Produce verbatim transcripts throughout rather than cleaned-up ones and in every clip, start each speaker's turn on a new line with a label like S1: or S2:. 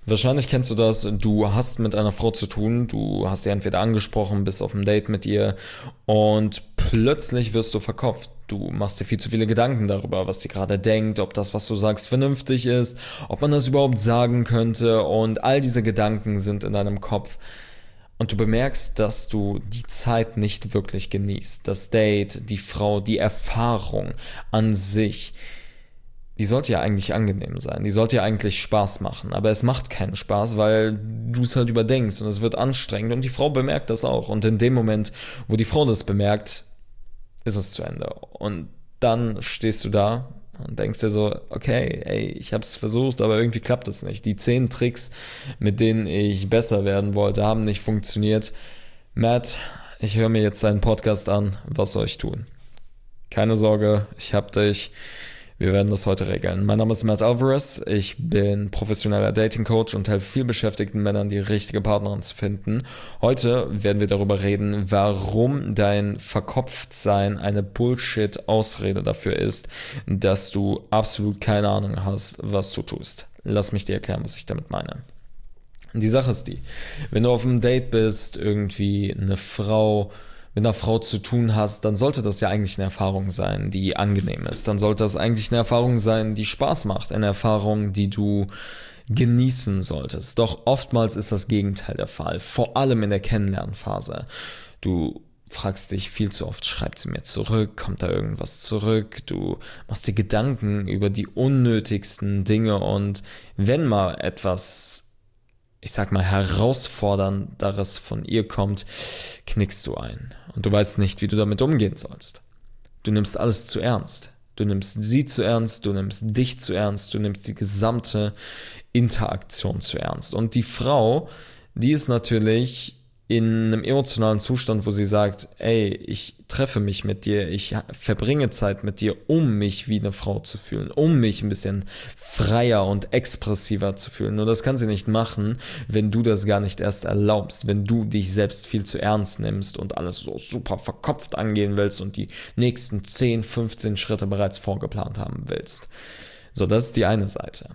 S1: Wahrscheinlich kennst du das, du hast mit einer Frau zu tun, du hast sie entweder angesprochen, bist auf einem Date mit ihr und plötzlich wirst du verkopft. Du machst dir viel zu viele Gedanken darüber, was sie gerade denkt, ob das, was du sagst, vernünftig ist, ob man das überhaupt sagen könnte, und all diese Gedanken sind in deinem Kopf. Und du bemerkst, dass du die Zeit nicht wirklich genießt. Das Date, die Frau, die Erfahrung an sich, die sollte ja eigentlich angenehm sein, die sollte ja eigentlich Spaß machen, aber es macht keinen Spaß, weil du es halt überdenkst und es wird anstrengend und die Frau bemerkt das auch. Und in dem Moment, wo die Frau das bemerkt, ist es zu Ende. Und dann stehst du da und denkst dir so, okay, ey, ich hab's versucht, aber irgendwie klappt es nicht. Die zehn Tricks, mit denen ich besser werden wollte, haben nicht funktioniert. Matt, ich höre mir jetzt deinen Podcast an, was soll ich tun? Keine Sorge, ich hab dich. Wir werden das heute regeln. Mein Name ist Matt Alvarez, ich bin professioneller Dating-Coach und helfe vielbeschäftigten Männern, die richtige Partnerin zu finden. Heute werden wir darüber reden, warum dein Verkopftsein eine Bullshit-Ausrede dafür ist, dass du absolut keine Ahnung hast, was du tust. Lass mich dir erklären, was ich damit meine. Die Sache ist die, wenn du auf einem Date bist, irgendwie eine Frau mit einer Frau zu tun hast, dann sollte das ja eigentlich eine Erfahrung sein, die angenehm ist. Dann sollte das eigentlich eine Erfahrung sein, die Spaß macht. Eine Erfahrung, die du genießen solltest. Doch oftmals ist das Gegenteil der Fall. Vor allem in der Kennenlernphase. Du fragst dich viel zu oft, schreibt sie mir zurück, kommt da irgendwas zurück? Du machst dir Gedanken über die unnötigsten Dinge und wenn mal etwas, ich sag mal, herausfordernderes von ihr kommt, knickst du ein. Und du weißt nicht, wie du damit umgehen sollst. Du nimmst alles zu ernst. Du nimmst sie zu ernst, du nimmst dich zu ernst, du nimmst die gesamte Interaktion zu ernst. Und die Frau, die ist natürlich in einem emotionalen Zustand, wo sie sagt, ey, ich treffe mich mit dir, ich verbringe Zeit mit dir, um mich wie eine Frau zu fühlen, um mich ein bisschen freier und expressiver zu fühlen. Nur das kann sie nicht machen, wenn du das gar nicht erst erlaubst, wenn du dich selbst viel zu ernst nimmst und alles so super verkopft angehen willst und die nächsten zehn, fünfzehn Schritte bereits vorgeplant haben willst. So, das ist die eine Seite.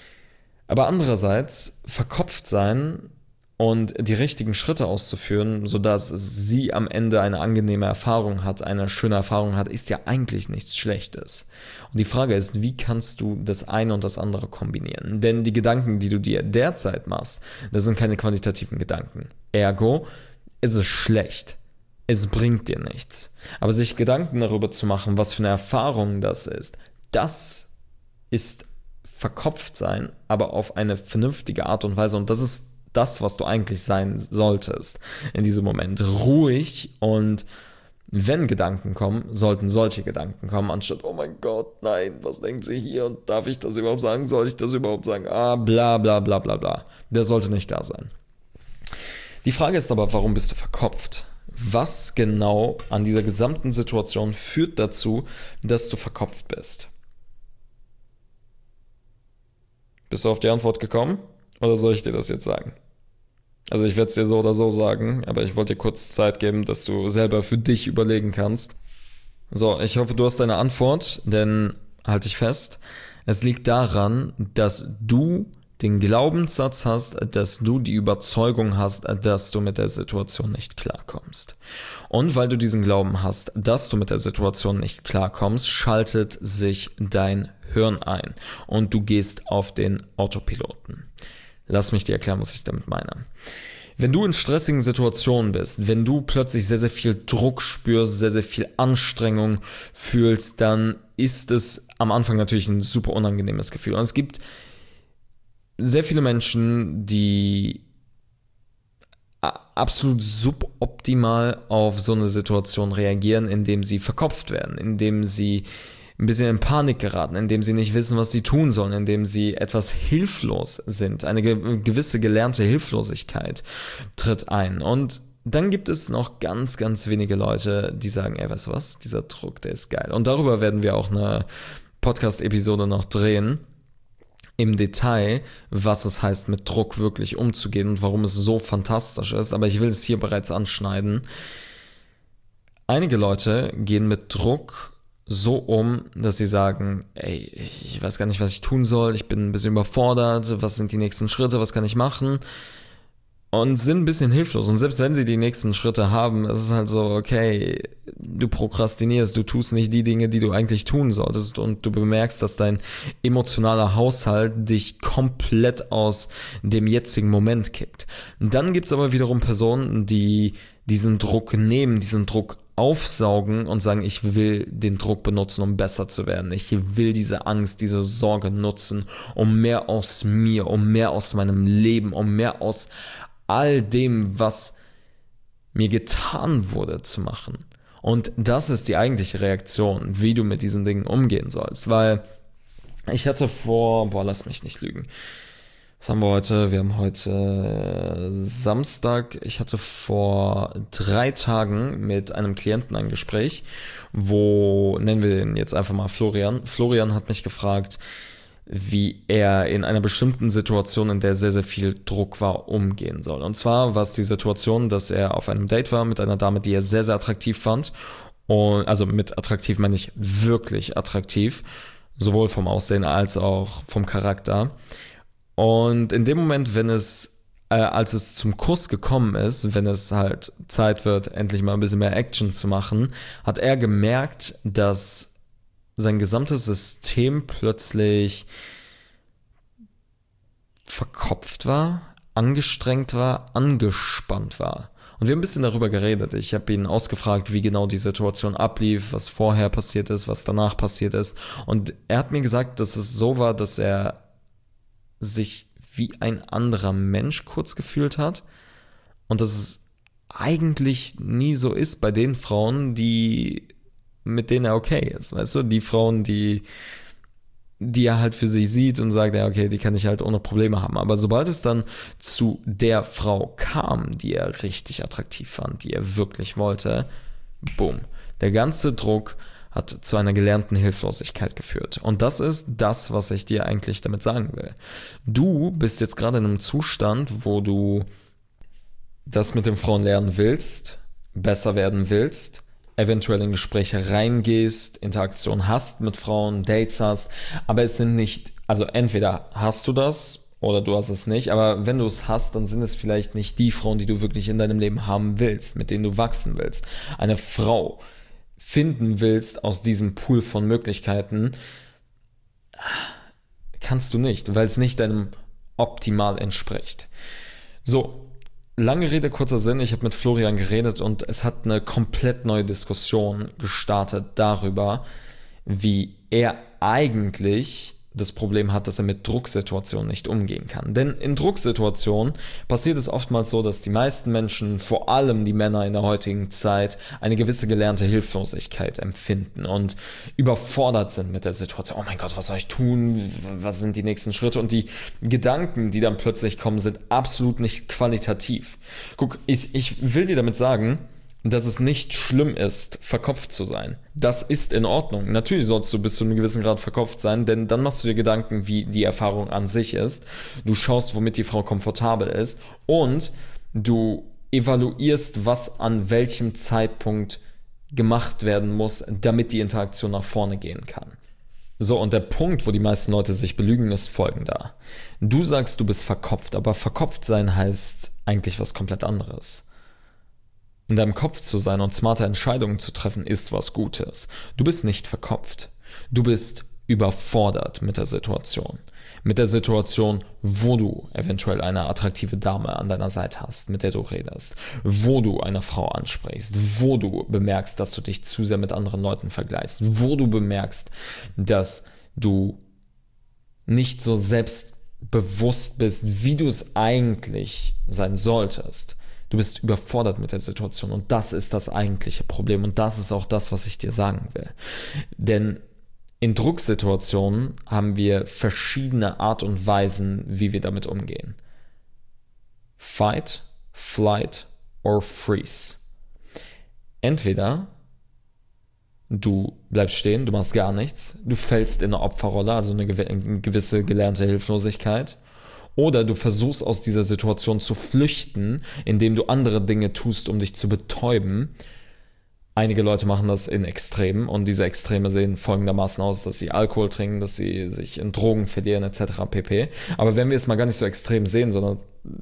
S1: Aber andererseits, verkopft sein und die richtigen Schritte auszuführen, sodass sie am Ende eine angenehme Erfahrung hat, eine schöne Erfahrung hat, ist ja eigentlich nichts Schlechtes. Und die Frage ist, wie kannst du das eine und das andere kombinieren? Denn die Gedanken, die du dir derzeit machst, das sind keine qualitativen Gedanken. Ergo, ist es schlecht. Es bringt dir nichts. Aber sich Gedanken darüber zu machen, was für eine Erfahrung das ist, das ist verkopft sein, aber auf eine vernünftige Art und Weise. Und das ist das, was du eigentlich sein solltest in diesem Moment. Ruhig, und wenn Gedanken kommen, sollten solche Gedanken kommen, anstatt, oh mein Gott, nein, was denkt sie hier und darf ich das überhaupt sagen, soll ich das überhaupt sagen, ah, bla bla bla bla bla. Der sollte nicht da sein. Die Frage ist aber, warum bist du verkopft? Was genau an dieser gesamten Situation führt dazu, dass du verkopft bist? Bist du auf die Antwort gekommen? Oder soll ich dir das jetzt sagen? Also ich werde es dir so oder so sagen, aber ich wollte dir kurz Zeit geben, dass du selber für dich überlegen kannst. So, ich hoffe, du hast deine Antwort, denn halte dich fest, es liegt daran, dass du den Glaubenssatz hast, dass du die Überzeugung hast, dass du mit der Situation nicht klarkommst. Und weil du diesen Glauben hast, dass du mit der Situation nicht klarkommst, schaltet sich dein Hirn ein und du gehst auf den Autopiloten. Lass mich dir erklären, was ich damit meine. Wenn du in stressigen Situationen bist, wenn du plötzlich sehr, sehr viel Druck spürst, sehr, sehr viel Anstrengung fühlst, dann ist es am Anfang natürlich ein super unangenehmes Gefühl. Und es gibt sehr viele Menschen, die absolut suboptimal auf so eine Situation reagieren, indem sie verkopft werden, indem sie ein bisschen in Panik geraten, indem sie nicht wissen, was sie tun sollen, indem sie etwas hilflos sind. Eine ge- gewisse gelernte Hilflosigkeit tritt ein. Und dann gibt es noch ganz, ganz wenige Leute, die sagen, ey, weißt du was, dieser Druck, der ist geil. Und darüber werden wir auch eine Podcast-Episode noch drehen, im Detail, was es heißt, mit Druck wirklich umzugehen und warum es so fantastisch ist. Aber ich will es hier bereits anschneiden. Einige Leute gehen mit Druck so um, dass sie sagen, ey, ich weiß gar nicht, was ich tun soll, ich bin ein bisschen überfordert, was sind die nächsten Schritte, was kann ich machen? Und sind ein bisschen hilflos. Und selbst wenn sie die nächsten Schritte haben, ist es halt so, okay, du prokrastinierst, du tust nicht die Dinge, die du eigentlich tun solltest und du bemerkst, dass dein emotionaler Haushalt dich komplett aus dem jetzigen Moment kickt. Und dann gibt's aber wiederum Personen, die diesen Druck nehmen, diesen Druck aufsaugen und sagen, ich will den Druck benutzen, um besser zu werden. Ich will diese Angst, diese Sorge nutzen, um mehr aus mir, um mehr aus meinem Leben, um mehr aus all dem, was mir getan wurde, zu machen. Und das ist die eigentliche Reaktion, wie du mit diesen Dingen umgehen sollst. Weil ich hatte vor, boah, lass mich nicht lügen. Was haben wir heute? Wir haben heute Samstag. Ich hatte vor drei Tagen mit einem Klienten ein Gespräch, wo, nennen wir den jetzt einfach mal Florian. Florian hat mich gefragt, wie er in einer bestimmten Situation, in der sehr, sehr viel Druck war, umgehen soll. Und zwar war es die Situation, dass er auf einem Date war mit einer Dame, die er sehr, sehr attraktiv fand. Und, also mit attraktiv meine ich wirklich attraktiv, sowohl vom Aussehen als auch vom Charakter. Und in dem Moment, wenn es, äh, als es zum Kuss gekommen ist, wenn es halt Zeit wird, endlich mal ein bisschen mehr Action zu machen, hat er gemerkt, dass sein gesamtes System plötzlich verkopft war, angestrengt war, angespannt war. Und wir haben ein bisschen darüber geredet. Ich habe ihn ausgefragt, wie genau die Situation ablief, was vorher passiert ist, was danach passiert ist. Und er hat mir gesagt, dass es so war, dass er sich wie ein anderer Mensch kurz gefühlt hat. Und dass es eigentlich nie so ist bei den Frauen, die mit denen er okay ist, weißt du, die Frauen, die, die er halt für sich sieht und sagt, ja, okay, die kann ich halt ohne Probleme haben. Aber sobald es dann zu der Frau kam, die er richtig attraktiv fand, die er wirklich wollte, boom, der ganze Druck hat zu einer gelernten Hilflosigkeit geführt. Und das ist das, was ich dir eigentlich damit sagen will. Du bist jetzt gerade in einem Zustand, wo du das mit den Frauen lernen willst, besser werden willst, eventuell in Gespräche reingehst, Interaktion hast mit Frauen, Dates hast, aber es sind nicht, also entweder hast du das oder du hast es nicht, aber wenn du es hast, dann sind es vielleicht nicht die Frauen, die du wirklich in deinem Leben haben willst, mit denen du wachsen willst. Eine Frau finden willst aus diesem Pool von Möglichkeiten, kannst du nicht, weil es nicht deinem Optimal entspricht. So, lange Rede, kurzer Sinn, ich habe mit Florian geredet und es hat eine komplett neue Diskussion gestartet darüber, wie er eigentlich das Problem hat, dass er mit Drucksituationen nicht umgehen kann. Denn in Drucksituationen passiert es oftmals so, dass die meisten Menschen, vor allem die Männer in der heutigen Zeit, eine gewisse gelernte Hilflosigkeit empfinden und überfordert sind mit der Situation. Oh mein Gott, was soll ich tun? Was sind die nächsten Schritte? Und die Gedanken, die dann plötzlich kommen, sind absolut nicht qualitativ. Guck, ich, ich will dir damit sagen, dass es nicht schlimm ist, verkopft zu sein. Das ist in Ordnung. Natürlich sollst du bis zu einem gewissen Grad verkopft sein, denn dann machst du dir Gedanken, wie die Erfahrung an sich ist. Du schaust, womit die Frau komfortabel ist und du evaluierst, was an welchem Zeitpunkt gemacht werden muss, damit die Interaktion nach vorne gehen kann. So, und der Punkt, wo die meisten Leute sich belügen, ist folgender. Du sagst, du bist verkopft, aber verkopft sein heißt eigentlich was komplett anderes. In deinem Kopf zu sein und smarte Entscheidungen zu treffen, ist was Gutes. Du bist nicht verkopft. Du bist überfordert mit der Situation. Mit der Situation, wo du eventuell eine attraktive Dame an deiner Seite hast, mit der du redest. Wo du eine Frau ansprichst. Wo du bemerkst, dass du dich zu sehr mit anderen Leuten vergleichst. Wo du bemerkst, dass du nicht so selbstbewusst bist, wie du es eigentlich sein solltest. Du bist überfordert mit der Situation und das ist das eigentliche Problem und das ist auch das, was ich dir sagen will. Denn in Drucksituationen haben wir verschiedene Art und Weisen, wie wir damit umgehen. Fight, Flight or Freeze. Entweder du bleibst stehen, du machst gar nichts, du fällst in eine Opferrolle, also eine gewisse gelernte Hilflosigkeit. Oder du versuchst aus dieser Situation zu flüchten, indem du andere Dinge tust, um dich zu betäuben. Einige Leute machen das in Extremen und diese Extreme sehen folgendermaßen aus, dass sie Alkohol trinken, dass sie sich in Drogen verlieren et cetera pp. Aber wenn wir es mal gar nicht so extrem sehen, sondern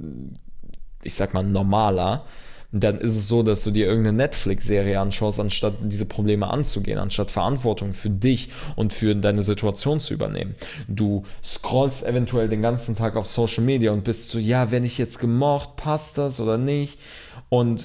S1: ich sag mal normaler, dann ist es so, dass du dir irgendeine Netflix-Serie anschaust, anstatt diese Probleme anzugehen, anstatt Verantwortung für dich und für deine Situation zu übernehmen. Du scrollst eventuell den ganzen Tag auf Social Media und bist so, ja, wenn ich jetzt gemocht, passt das oder nicht? Und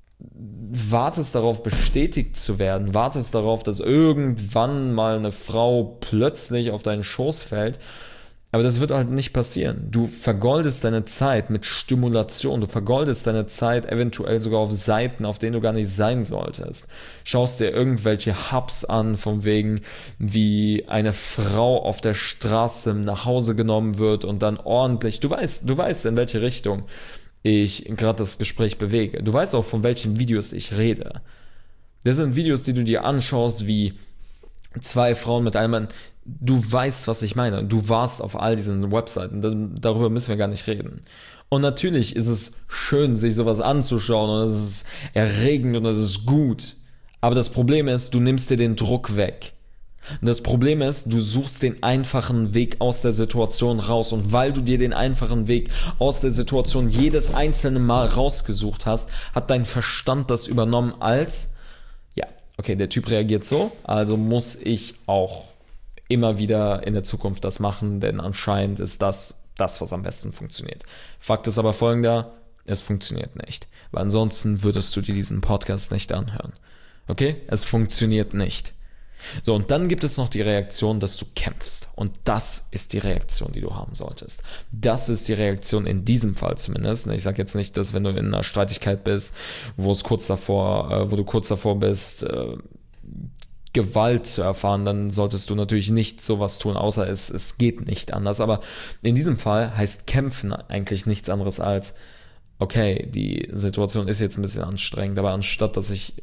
S1: wartest darauf, bestätigt zu werden, wartest darauf, dass irgendwann mal eine Frau plötzlich auf deinen Schoß fällt, aber das wird halt nicht passieren. Du vergoldest deine Zeit mit Stimulation, du vergoldest deine Zeit eventuell sogar auf Seiten, auf denen du gar nicht sein solltest. Schaust dir irgendwelche Hubs an, von wegen, wie eine Frau auf der Straße nach Hause genommen wird und dann ordentlich, du weißt, du weißt in welche Richtung ich gerade das Gespräch bewege. Du weißt auch, von welchen Videos ich rede. Das sind Videos, die du dir anschaust, wie zwei Frauen mit einem Mann. Du weißt, was ich meine. Du warst auf all diesen Webseiten. Darüber müssen wir gar nicht reden. Und natürlich ist es schön, sich sowas anzuschauen und es ist erregend und es ist gut. Aber das Problem ist, du nimmst dir den Druck weg. Und das Problem ist, du suchst den einfachen Weg aus der Situation raus. Und weil du dir den einfachen Weg aus der Situation jedes einzelne Mal rausgesucht hast, hat dein Verstand das übernommen als, ja, okay, der Typ reagiert so, also muss ich auch immer wieder in der Zukunft das machen, denn anscheinend ist das das, was am besten funktioniert. Fakt ist aber folgender, es funktioniert nicht. Weil ansonsten würdest du dir diesen Podcast nicht anhören. Okay? Es funktioniert nicht. So, und dann gibt es noch die Reaktion, dass du kämpfst. Und das ist die Reaktion, die du haben solltest. Das ist die Reaktion in diesem Fall zumindest. Ich sage jetzt nicht, dass wenn du in einer Streitigkeit bist, wo es kurz davor, äh, wo du kurz davor bist, äh, Gewalt zu erfahren, dann solltest du natürlich nicht sowas tun, außer es, es geht nicht anders. Aber in diesem Fall heißt kämpfen eigentlich nichts anderes als, okay, die Situation ist jetzt ein bisschen anstrengend, aber anstatt, dass ich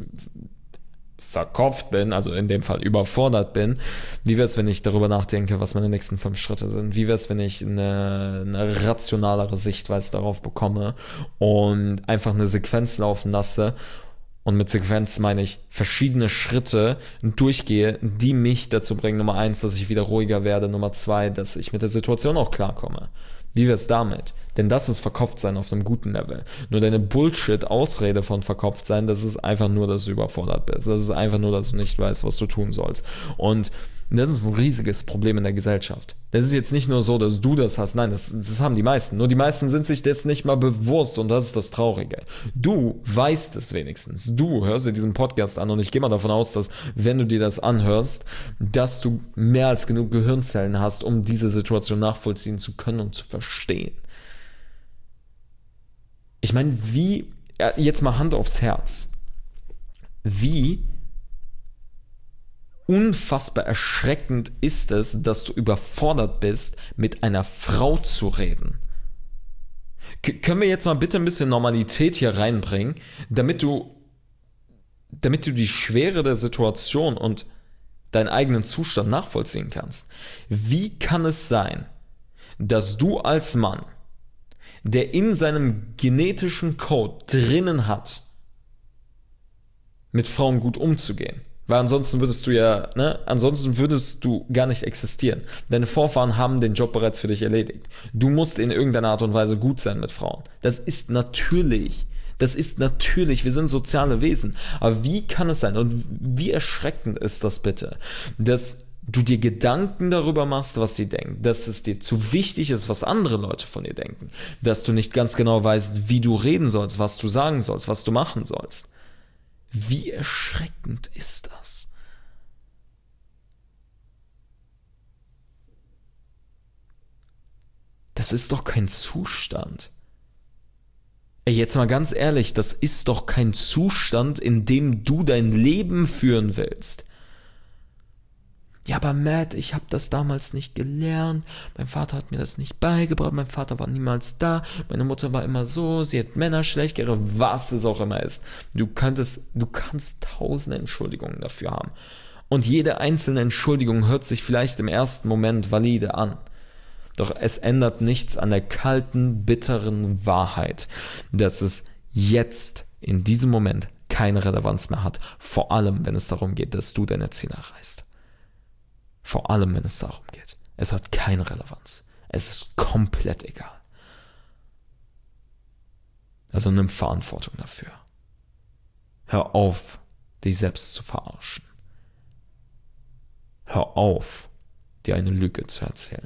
S1: verkopft bin, also in dem Fall überfordert bin, wie wäre es, wenn ich darüber nachdenke, was meine nächsten fünf Schritte sind? Wie wäre es, wenn ich eine, eine rationalere Sichtweise darauf bekomme und einfach eine Sequenz laufen lasse? Und mit Sequenz meine ich verschiedene Schritte durchgehe, die mich dazu bringen, Nummer eins, dass ich wieder ruhiger werde, Nummer zwei, dass ich mit der Situation auch klarkomme. Wie wär's damit? Denn das ist Verkopftsein auf einem guten Level. Nur deine Bullshit-Ausrede von Verkopftsein, das ist einfach nur, dass du überfordert bist. Das ist einfach nur, dass du nicht weißt, was du tun sollst. Und das ist ein riesiges Problem in der Gesellschaft. Das ist jetzt nicht nur so, dass du das hast. Nein, das, das haben die meisten. Nur die meisten sind sich das nicht mal bewusst und das ist das Traurige. Du weißt es wenigstens. Du hörst dir diesen Podcast an und ich gehe mal davon aus, dass, wenn du dir das anhörst, dass du mehr als genug Gehirnzellen hast, um diese Situation nachvollziehen zu können und zu verstehen. Ich meine, wie, jetzt mal Hand aufs Herz, wie unfassbar erschreckend ist es, dass du überfordert bist, mit einer Frau zu reden. K- können wir jetzt mal bitte ein bisschen Normalität hier reinbringen, damit du, damit du die Schwere der Situation und deinen eigenen Zustand nachvollziehen kannst. Wie kann es sein, dass du als Mann, der in seinem genetischen Code drinnen hat, mit Frauen gut umzugehen? Weil ansonsten würdest du ja, ne, ansonsten würdest du gar nicht existieren. Deine Vorfahren haben den Job bereits für dich erledigt. Du musst in irgendeiner Art und Weise gut sein mit Frauen. Das ist natürlich. Das ist natürlich. Wir sind soziale Wesen. Aber wie kann es sein und wie erschreckend ist das bitte, dass du dir Gedanken darüber machst, was sie denken, dass es dir zu wichtig ist, was andere Leute von dir denken, dass du nicht ganz genau weißt, wie du reden sollst, was du sagen sollst, was du machen sollst. Wie erschreckend ist das? Das ist doch kein Zustand. Ey, jetzt mal ganz ehrlich, das ist doch kein Zustand, in dem du dein Leben führen willst. Ja, aber Matt, ich habe das damals nicht gelernt. Mein Vater hat mir das nicht beigebracht. Mein Vater war niemals da. Meine Mutter war immer so. Sie hat Männer schlecht geredet, was es auch immer ist. Du könntest, du kannst tausende Entschuldigungen dafür haben. Und jede einzelne Entschuldigung hört sich vielleicht im ersten Moment valide an. Doch es ändert nichts an der kalten, bitteren Wahrheit, dass es jetzt, in diesem Moment, keine Relevanz mehr hat. Vor allem, wenn es darum geht, dass du deine Ziele erreichst. Vor allem, wenn es darum geht. Es hat keine Relevanz. Es ist komplett egal. Also nimm Verantwortung dafür. Hör auf, dich selbst zu verarschen. Hör auf, dir eine Lüge zu erzählen.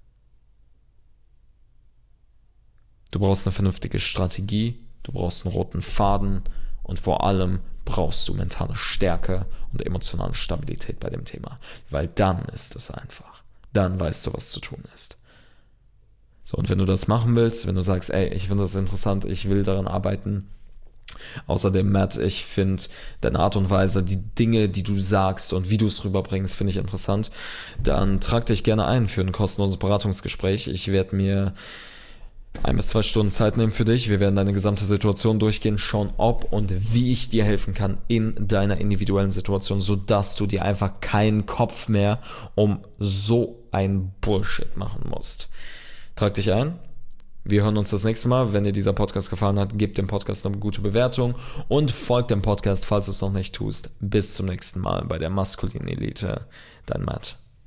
S1: Du brauchst eine vernünftige Strategie, du brauchst einen roten Faden und vor allem brauchst du mentale Stärke und emotionale Stabilität bei dem Thema. Weil dann ist es einfach. Dann weißt du, was zu tun ist. So, und wenn du das machen willst, wenn du sagst, ey, ich finde das interessant, ich will daran arbeiten. Außerdem, Matt, ich finde deine Art und Weise, die Dinge, die du sagst und wie du es rüberbringst, finde ich interessant. Dann trag dich gerne ein für ein kostenloses Beratungsgespräch. Ich werde mir ein bis zwei Stunden Zeit nehmen für dich. Wir werden deine gesamte Situation durchgehen, schauen, ob und wie ich dir helfen kann in deiner individuellen Situation, sodass du dir einfach keinen Kopf mehr um so ein Bullshit machen musst. Trag dich ein. Wir hören uns das nächste Mal. Wenn dir dieser Podcast gefallen hat, gib dem Podcast eine gute Bewertung und folg dem Podcast, falls du es noch nicht tust. Bis zum nächsten Mal bei der Maskulinen Elite. Dein Matt.